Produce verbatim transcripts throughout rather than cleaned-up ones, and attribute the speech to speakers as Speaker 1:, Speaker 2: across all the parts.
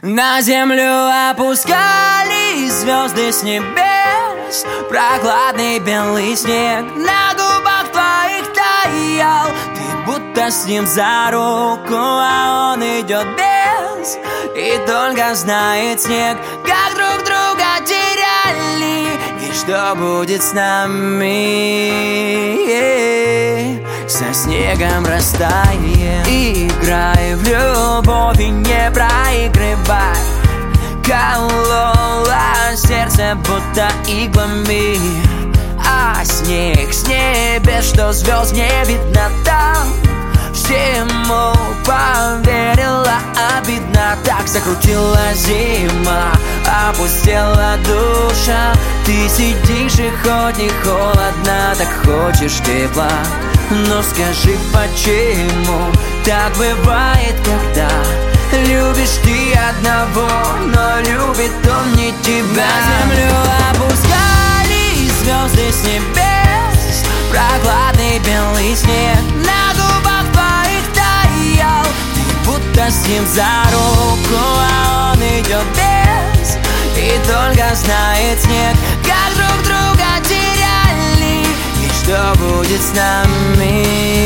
Speaker 1: На землю опускались звезды с небес, прохладный белый снег на губах твоих таял. Ты будто с ним за руку, а он идет без. И только знает снег, как друг друга теряли, и что будет с нами. Со снегом растаем, играй в любовь и не проигрывай. Колола сердце будто иглами, а снег с небес, что звезд не видно там. Всему поверила, обидно, так закрутила зима, опустела душа. Ты сидишь и хоть не холодно, так хочешь тепла. Но скажи, почему так бывает, когда любишь ты одного, но любит он не тебя. На землю опускались звезды с небес, прохладный белый снег на губах твоих таял. Ты будто с ним за руку, а он идет без. И только знает снег, как друг друга теряли, и что будет с нами.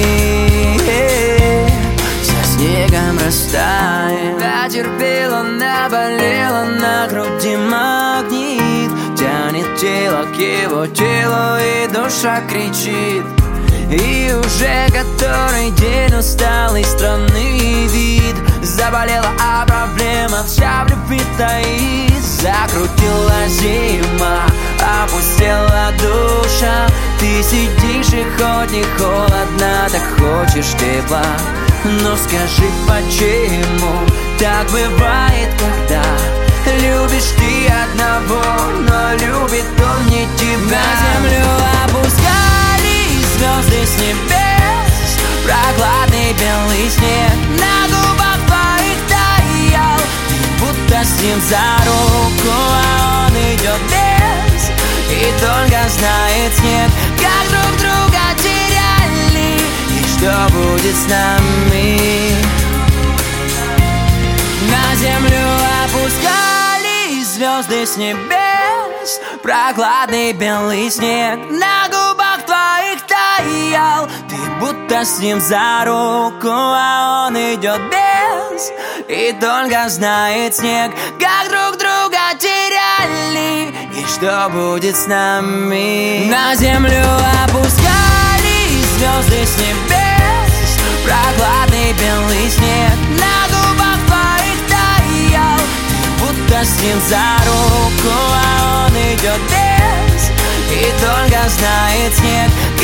Speaker 1: Со снегом растаем. Дотерпела, наболела, на груди магнит, тянет тело к его телу, и душа кричит. И уже который день усталый, странный вид. Заболела, а проблема вся в любви таит. Закрутила зима, опустела душа. Ты сидишь и хоть не холодно, так хочешь тепла. Но скажи, почему так бывает, когда любишь ты одного, но любит он не тебя. На землю опускались звезды с небес, прохладный белый снег на губах твоих таял. Ты будто с ним за руку, а он идет без. И только знает снег, как друг друга теряли, и что будет с нами. На землю опускались звезды с небес, прохладный белый снег на губах твоих таял. Ты будто с ним за руку, а он идет без. И только знает снег, как друг друга теряли, и что будет с нами. На землю опускались звезды с небес, прохладный белый снег на губах твоих таял. Ты будто с ним за руку, а он идет без. И только знает снег,